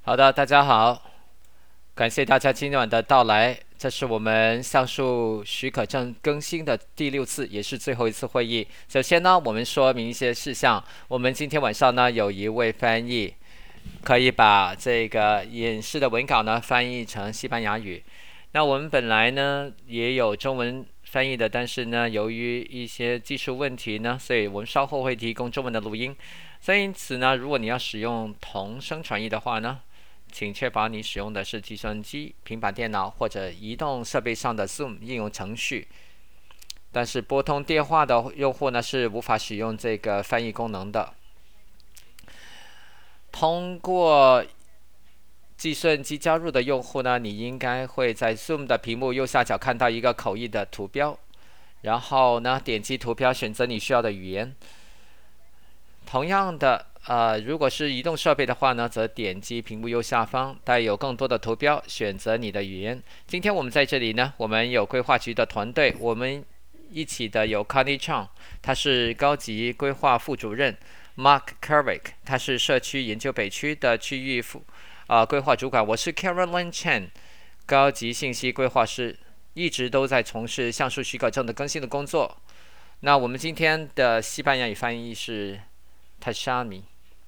好的，大家好，感谢大家今晚的到来。这是我们上述许可证更新的第6次，也是最后一次会议。首先呢，我们说明一些事项。我们今天晚上呢有一位翻译，可以把这个演示的文稿呢翻译成西班牙语。那我们本来呢也有中文翻译的，但是呢由于一些技术问题呢，所以我们稍后会提供中文的录音。所以因此呢，如果你要使用同声传译的话呢，请确保你使用的是计算机、平板电脑或者移动设备上的 Zoom 应用程序。但是拨通电话的用户呢是无法使用这个翻译功能的。通过计算机加入的用户呢，你应该会在 Zoom 的屏幕右下角看到一个口译的图标，然后呢点击图标选择你需要的语言。同样的，如果是移动设备的话呢，则点击屏幕右下方带有更多的图标，选择你的语言。今天我们在这里呢，我们有规划局的团队，我们一起的有 Connie Chang， 他是高级规划副主任 ，Mark Kerwick， 他是社区研究北区的区域规划主管。我是 Caroline Chen， 高级信息规划师，一直都在从事像素许可证的更新的工作。那我们今天的西班牙语翻译是Tashami。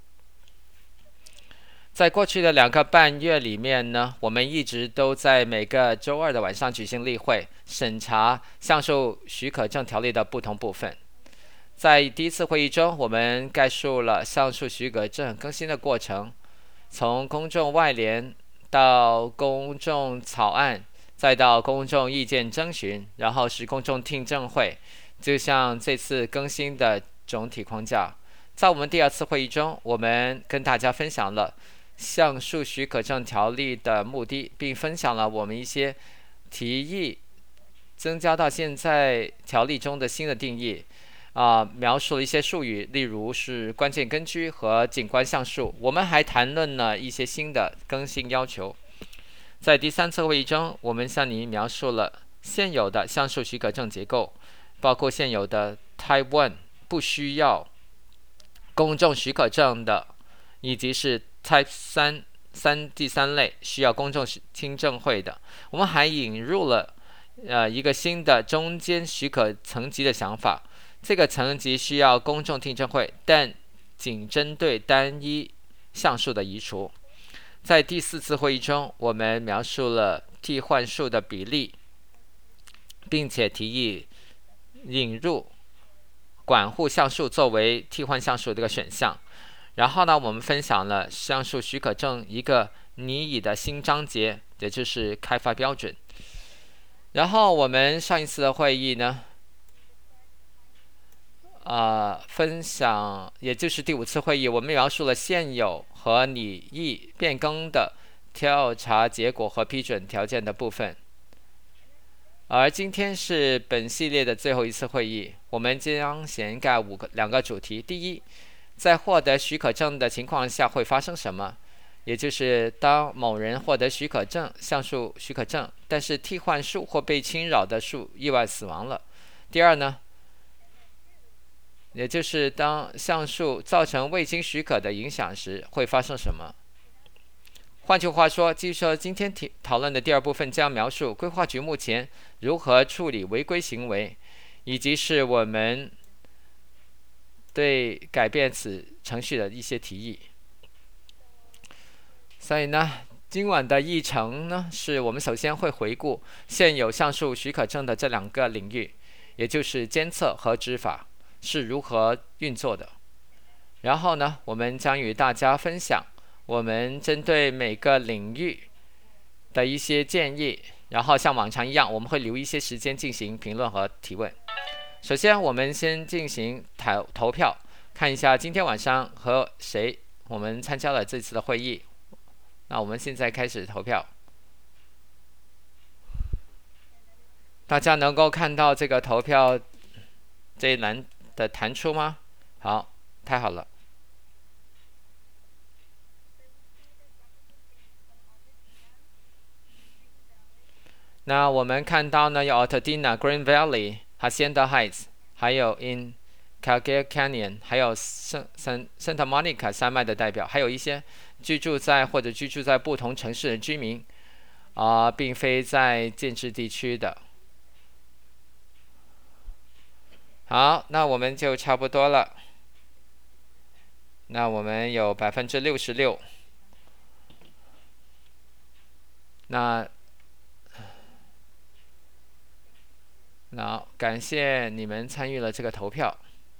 在过去的2个半月里面呢，我们一直都在每个周二的晚上举行例会，审查像素许可证条例的不同部分。在第一次会议中，我们概述了像素许可证更新的过程，从公众外联到公众草案，再到公众意见征询，然后是公众听证会，就像这次更新的总体框架。在我们第2次会议中，我们跟大家分享了像素许可证条例的目的，并分享了我们一些提议增加到现在条例中的新的定义。描述了一些术语，例如是关键根据和景观像素。我们还谈论了一些新的更新要求。在第3次会议中，我们向你描述了现有的像素许可证结构，包括现有的 Type 1不需要公众许可证的，以及是 Type 3第3类需要公众听证会的。我们还引入了一个新的中间许可层级的想法。这个层级需要公众听证会，但仅针对单一像素的移除。在第4次会议中，我们描述了替换数的比例，并且提议引入管护像素作为替换像素的一个选项。然后呢，我们分享了像素许可证一个拟议的新章节，也就是开发标准。然后我们上一次的会议呢，分享，也就是第5次会议，我们描述了现有和拟议变更的调查结果和批准条件的部分。而今天是本系列的最后一次会议，我们将涵盖2个主题。第一，在获得许可证的情况下会发生什么，也就是当某人获得许可证，像素许可证，但是替换数或被侵扰的数意外死亡了。第二呢，也就是当像素造成未经许可的影响时会发生什么。换句话说，继续今天讨论的第2部分将描述规划局目前如何处理违规行为，以及是我们对改变此程序的一些提议。所以呢，今晚的议程呢，是我们首先会回顾现有像素许可证的这2个领域，也就是监测和执法是如何运作的。然后呢，我们将与大家分享我们针对每个领域的一些建议，然后像往常一样，我们会留一些时间进行评论和提问。首先，我们先进行投票，看一下今天晚上和谁我们参加了这次的会议。那我们现在开始投票。大家能够看到这个投票这一栏的弹出吗？好，太好了。那我们看到呢，有 Altadena、Green Valley、Hacienda Heights， 还有 In Calgary Canyon，还有Santa Monica 山脉的代表，还有一些居住在不同城市的居民并非在建制地区的。好，那我们就差不多了。那我们有66%。那感谢你们参与了这个投票。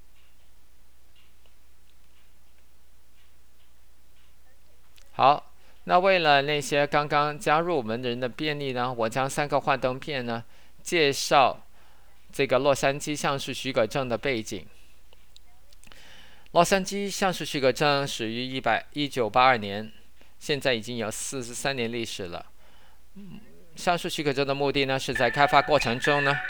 好，那为了那些刚刚加入我们的人的便利呢，我将3个幻灯片呢介绍这个洛杉矶橡树许可证的背景。洛杉矶橡树许可证始于1982年，现在已经有43年历史了。橡树许可证的目的呢，是在开发过程中呢，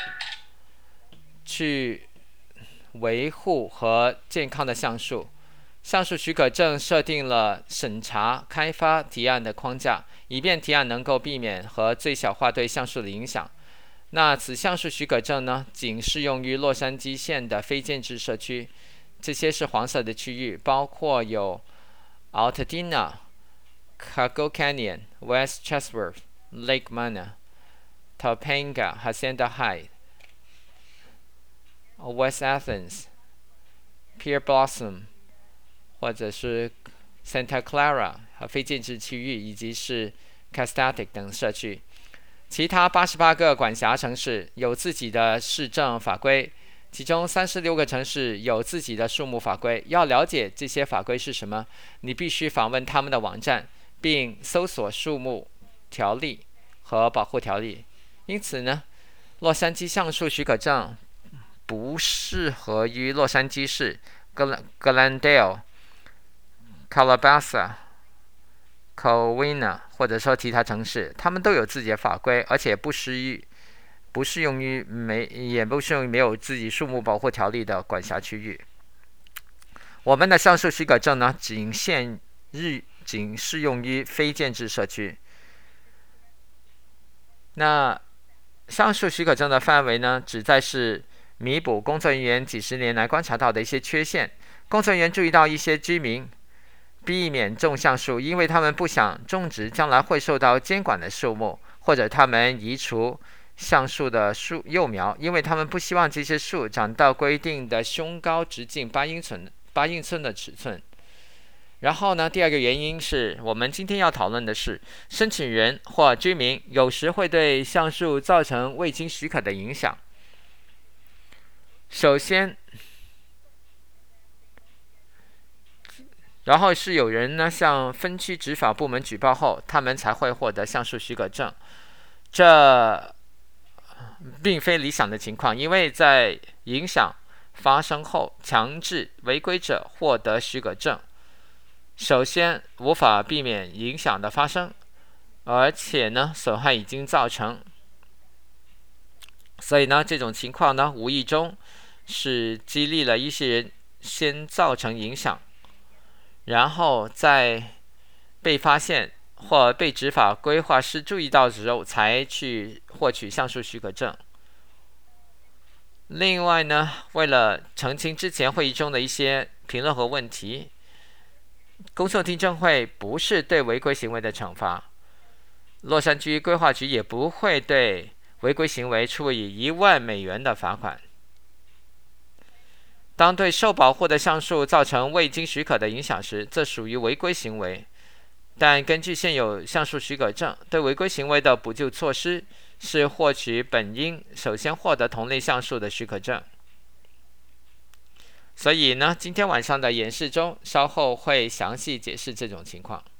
去维护和健康的橡树。橡树许可证设定了审查开发提案的框架，以便提案能够避免和最小化对橡树的影响。那此橡树许可证呢，仅适用于洛杉矶县的非建制社区，这些是黄色的区域，包括有 Altadena、Calgary Canyon、West Chatsworth、Lake Mana、Topanga、Hacienda Heights、West Athens、Pierre Blossom，或者是 Santa Clara 和非建制区域，以及是 Castaic 等社区。其他88个管辖城市有自己的市政法规，其中36个城市有自己的树木法规。要了解这些法规是什么，你必须访问他们的网站，并搜索树木条例和保护条例。因此呢，洛杉矶橡树许可证不适合于洛杉矶市、Glendale、Calabasas、Covina 或者说其他城市，他们都有自己的法规，而且也不适用于没有自己树木保护条例的管辖区域。我们的橡树许可证呢，仅适用于非建制社区。那橡树许可证的范围呢，旨在是弥补工作人员几十年来观察到的一些缺陷。工作人员注意到一些居民避免种橡树，因为他们不想种植将来会受到监管的树木，或者他们移除橡树的幼苗，因为他们不希望这些树长到规定的胸高直径8英寸的尺寸。然后呢，第二个原因是我们今天要讨论的是，申请人或居民有时会对橡树造成未经许可的影响。首先，然后是有人呢向分区执法部门举报后，他们才会获得橡树许可证。这并非理想的情况，因为在影响发生后，强制违规者获得许可证，首先无法避免影响的发生，而且呢损害已经造成，所以呢这种情况呢无意中是激励了一些人先造成影响，然后在被发现或被执法规划师注意到之后才去获取橡树许可证。另外呢，为了澄清之前会议中的一些评论和问题，公众听证会不是对违规行为的惩罚，洛杉矶规划局也不会对违规行为处以$10,000的罚款。当对受保护的橡树造成未经许可的影响时，这属于违规行为。但根据现有橡树许可证，对违规行为的补救措施是获取本应首先获得同类橡树的许可证。所以呢，今天晚上的演示中稍后会详细解释这种情况。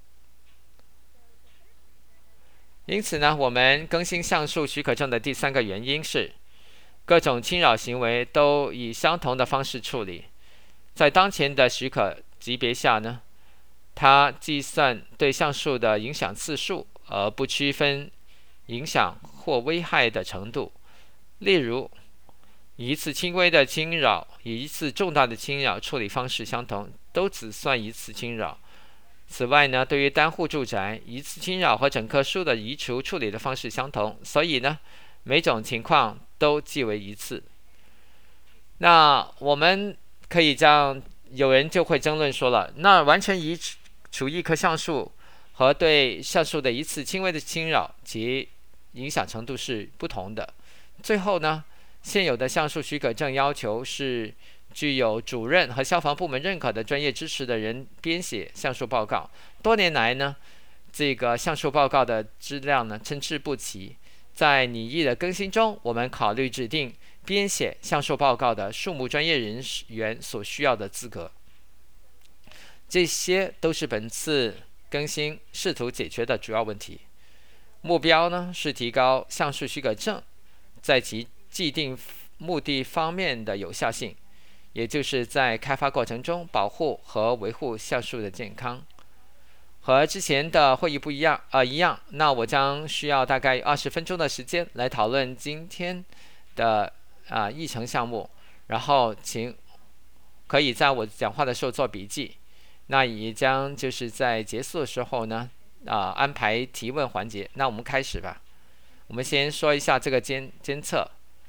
因此呢，我们更新橡树许可证的第3个原因是，各种侵扰行为都以相同的方式处理。在当前的许可级别下呢，它计算对橡树的影响次数，而不区分影响或危害的程度。例如，一次轻微的侵扰与一次重大的侵扰处理方式相同，都只算一次侵扰。此外呢，对于单户住宅，一次侵扰和整棵树的移除处理的方式相同，所以呢，每种情况都计为一次。那我们可以这样，有人就会争论说了，那完全移除一棵橡树和对橡树的一次轻微的侵扰及影响程度是不同的。最后呢，现有的橡树许可证要求是具有主任和消防部门认可的专业知识的人编写橡树报告。多年来呢，这个橡树报告的质量呢参差不齐。在拟议的更新中，我们考虑指定编写橡树报告的树木专业人员所需要的资格。这些都是本次更新试图解决的主要问题。目标呢是提高橡树许可证在其既定目的方面的有效性，也就是在开发过程中保护和维护橡树的健康。和之前的会议不一样，那我将需要大概20分钟的时间来讨论今天的议程项目，然后请可以在我讲话的时候做笔记。那也将就是在结束的时候呢，安排提问环节。那我们开始吧。我们先说一下这个监测。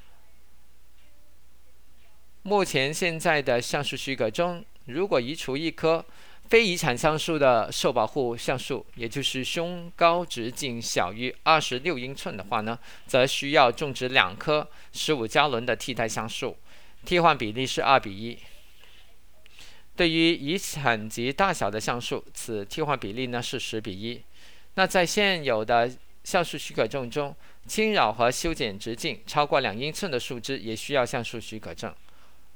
目前现在的橡树许可中，如果移除一棵非遗产橡树的受保护橡树，也就是胸高直径小于26英寸的话呢，则需要种植2棵15加仑的替代橡树，替换比例是2比1。对于遗产级大小的橡树，此替换比例呢是10比1。那在现有的橡树许可证中，侵扰和修剪直径超过2英寸的树枝也需要橡树许可证。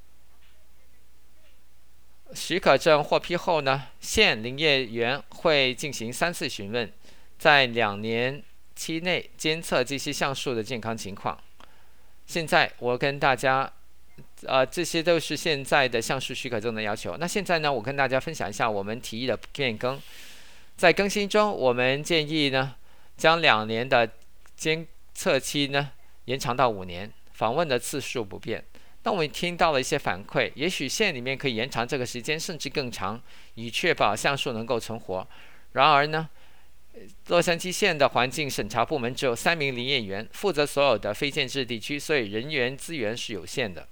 许可证获批后呢，县林业员会进行3次询问，在2年期内监测这些橡树的健康情况。现在我跟大家，这些都是现在的橡树许可证的要求。那现在呢，我跟大家分享一下我们提议的变更。在更新中，我们建议呢，将2年的监测期呢延长到5年，访问的次数不变。那我们听到了一些反馈，也许县里面可以延长这个时间，甚至更长，以确保橡树能够存活。然而呢，洛杉矶县的环境审查部门只有3名林业员，负责所有的非建制地区，所以人员资源是有限的。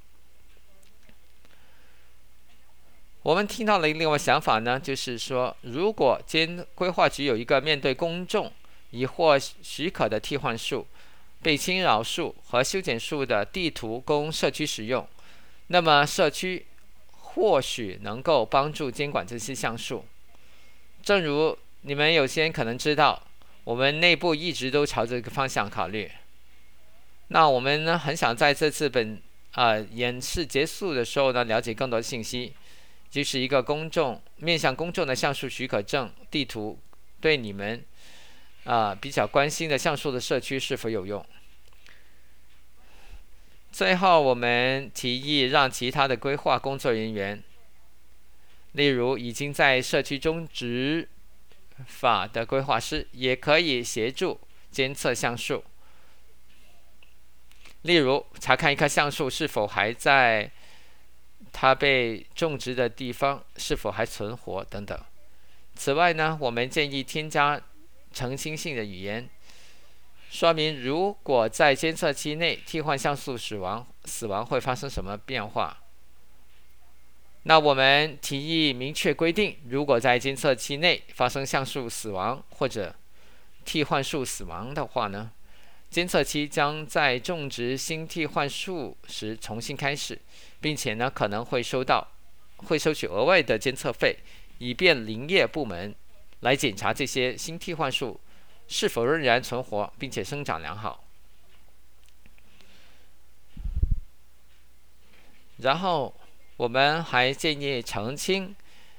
我们听到了另外想法呢，就是说，如果规划局有一个面对公众已获许可的替换树、被侵扰树和修剪树的地图供社区使用，那么社区或许能够帮助监管这些橡树。正如你们有些人可能知道，我们内部一直都朝这个方向考虑。那我们呢，很想在这次演示结束的时候呢，了解更多的信息，就是一个面向公众的橡树许可证地图，对你们比较关心的橡树的社区是否有用。最后，我们提议让其他的规划工作人员，例如已经在社区中执法的规划师，也可以协助监测橡树。例如，查看一棵橡树是否还在它被种植的地方，是否还存活等等。此外呢，我们建议添加澄清性的语言，说明如果在监测期内替换橡树死亡会发生什么变化。那我们提议明确规定，如果在监测期内发生橡树死亡或者替换树死亡的话呢，监测期将在种植新替换树时重新开始，并且呢可能会收取额外的监测费，以便林业部门来检查这些新替换树是否仍然存活并且生长良好。然后我们还建议澄清，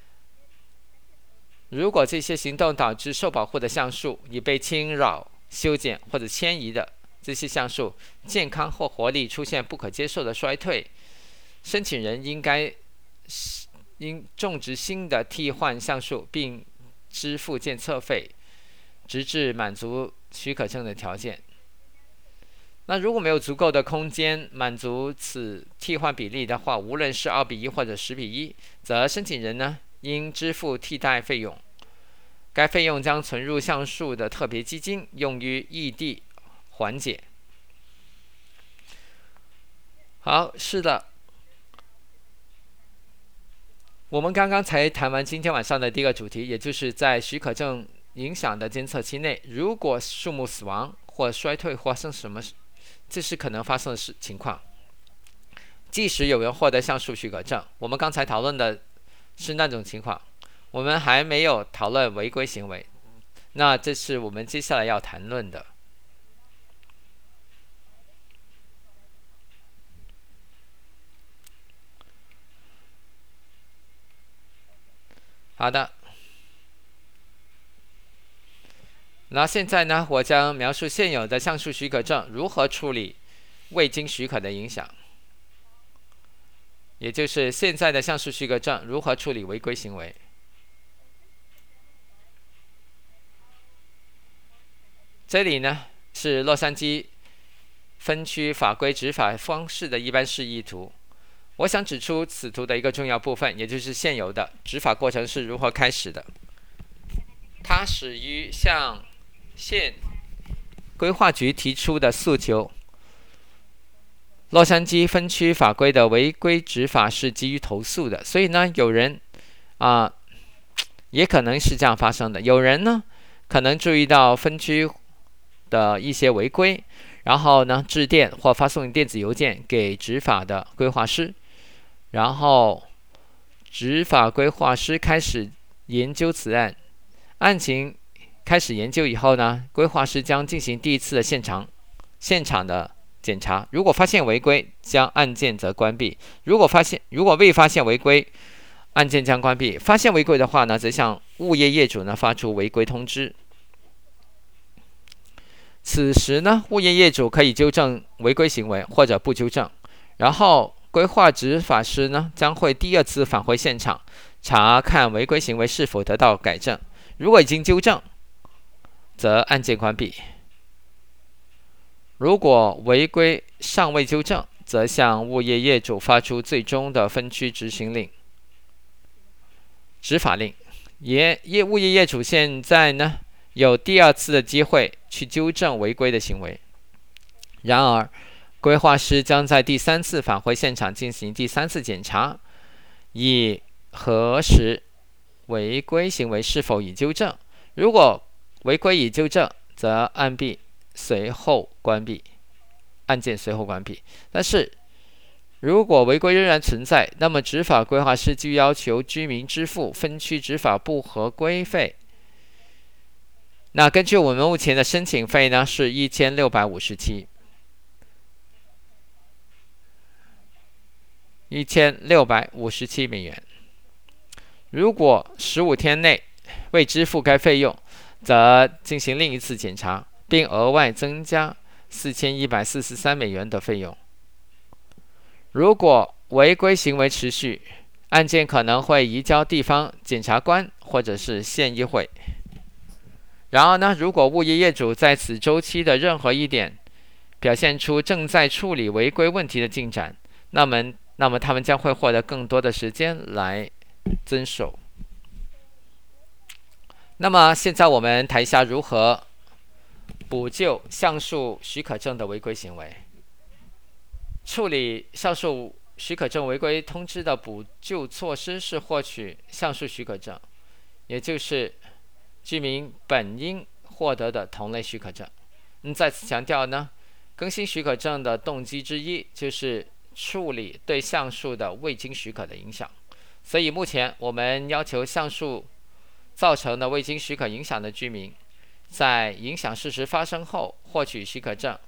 如果这些行动导致受保护的橡树已被侵扰、修剪或者迁移的这些橡树健康或活力出现不可接受的衰退，申请人应种植新的替换橡树并支付监测费，直至满足许可证的条件。那如果没有足够的空间满足此替换比例的话，无论是2比1或者10比1，则申请人呢应支付替代费用。该费用将存入橡树的特别基金，用于异地缓解。好，是的。 我们刚刚才谈完今天晚上的第一个主题，也就是在许可证影响的监测期内，如果树木死亡或衰退或发生什么，这是可能发生的情况。即使有人获得橡树许可证，我们刚才讨论的是那种情况，我们还没有讨论违规行为。那这是我们接下来要谈论的。好的，那现在呢，我将描述现有的橡树许可证如何处理未经许可的影响，也就是现在的橡树许可证如何处理违规行为。这里呢是洛杉矶分区法规执法方式的一般示意图。我想指出此图的一个重要部分，也就是现有的执法过程是如何开始的。它始于向县规划局提出的诉求。洛杉矶分区法规的违规执法是基于投诉的，所以呢，有人也可能是这样发生的。有人呢可能注意到分区的一些违规，然后呢致电或发送电子邮件给执法的规划师，然后执法规划师开始研究此案。案情开始研究以后呢，规划师将进行第一次的现场的检查。如果发现违规，将案件则关闭；如果未发现违规，案件将关闭。发现违规的话呢，则向物业业主呢发出违规通知。此时呢，物业业主可以纠正违规行为或者不纠正，然后规划执法师呢将会第二次返回现场，查看违规行为是否得到改正。如果已经纠正，则案件关闭；如果违规尚未纠正，则向物业业主发出最终的分区执法令。物业业主现在呢有第二次的机会去纠正违规的行为。然而，规划师将在第三次返回现场进行第三次检查，以核实违规行为是否已纠正。如果违规已纠正，则案件随后关闭。但是，如果违规仍然存在，那么执法规划师就要求居民支付分区执法不合规费。那根据我们目前的申请费呢，是1657美元。如果15天内未支付该费用，则进行另一次检查，并额外增加4143美元的费用。如果违规行为持续，案件可能会移交地方检察官或者是县议会。然而呢，如果物业业主在此周期的任何一点表现出正在处理违规问题的进展，那么他们将会获得更多的时间来遵守。那么现在我们谈一下如何补救橡树许可证的违规行为。处理橡树许可证违规通知的补救措施是获取橡树许可证，也就是居民本应获得的同类许可证。再次强调呢，更新许可证的动机之一就是处理对橡树的未经许可的影响。所以目前我们要求橡树造成的未经许可影响的居民，在影响事实发生后获取许可证。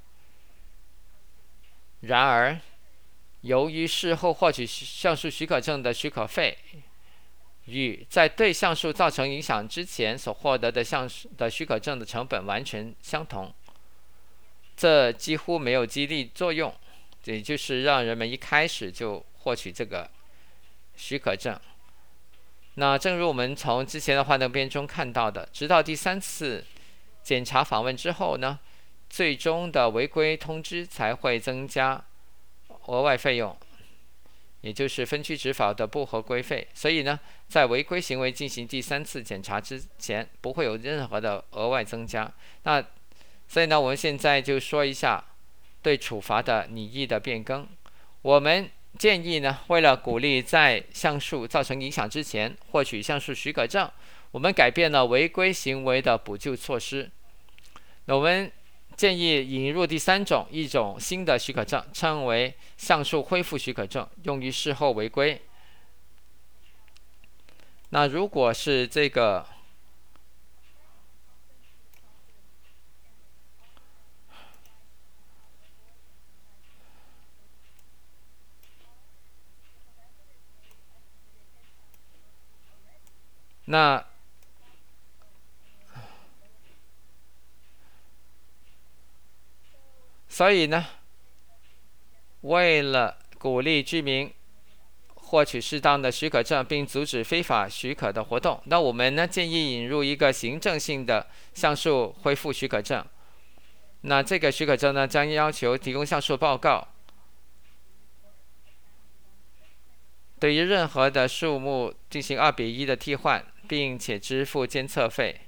然而，由于事后获取橡树许可证的许可费与在对橡树造成影响之前所获得的橡树的许可证的成本完全相同，这几乎没有激励作用，也就是让人们一开始就获取这个许可证。那正如我们从之前的幻灯片中看到的，直到第三次检查访问之后呢，最终的违规通知才会增加额外费用，也就是分区执法的不合规费。所以呢，在违规行为进行第三次检查之前，不会有任何的额外增加。所以呢，我们现在就说一下对处罚的拟议的变更。我们建议呢，为了鼓励在上述造成影响之前获取上述许可证，我们改变了违规行为的补救措施。那我们建议引入一种新的许可证，称为上述恢复许可证，用于事后违规。那如果是这个那所以呢，为了鼓励居民获取适当的许可证，并阻止非法许可的活动，那我们呢建议引入一个行政性的上述恢复许可证。那这个许可证呢，将要求提供上述报告。对于任何的树木进行2:1的替换，并且支付监测费。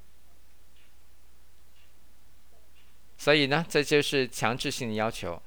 所以呢，这就是强制性的要求。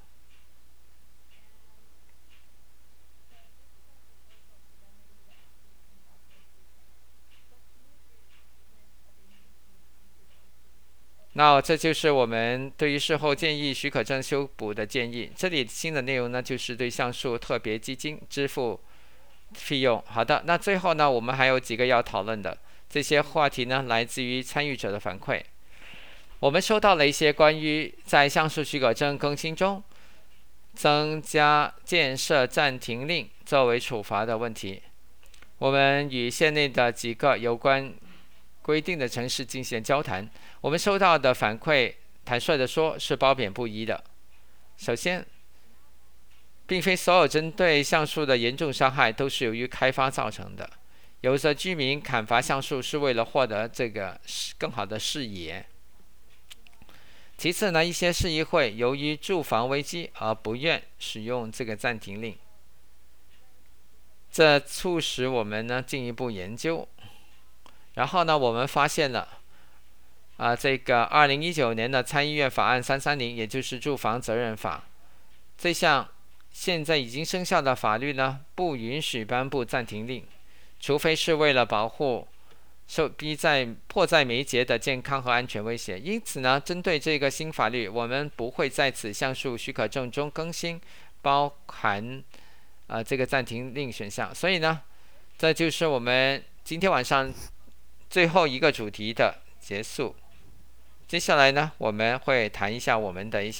那这就是我们对于事后建议许可证修补的建议。这里新的内容呢，就是对上述特别基金支付费用。好的，那最后呢，我们还有几个要讨论的。这些话题呢，来自于参与者的反馈。我们收到了一些关于在上述许可证更新中增加建设暂停令作为处罚的问题。我们与县内的几个有关规定的城市进行交谈，我们收到的反馈，坦率地说是褒贬不一的。首先，并非所有针对橡树的严重伤害都是由于开发造成的，有的居民砍伐橡树是为了获得这个更好的视野。其次呢，一些市议会由于住房危机而不愿使用这个暂停令，这促使我们呢进一步研究。然后呢，我们发现了这个2019年的参议院法案330，也就是住房责任法，这项现在已经生效的法律呢，不允许颁布暂停令，除非是为了保护迫在眉睫的健康和安全威胁。因此呢，针对这个新法律，我们不会在此上述许可证中更新包含这个暂停令选项。所以呢，这就是我们今天晚上最后一个主题的结束。接下来呢，我们会谈一下我们的一些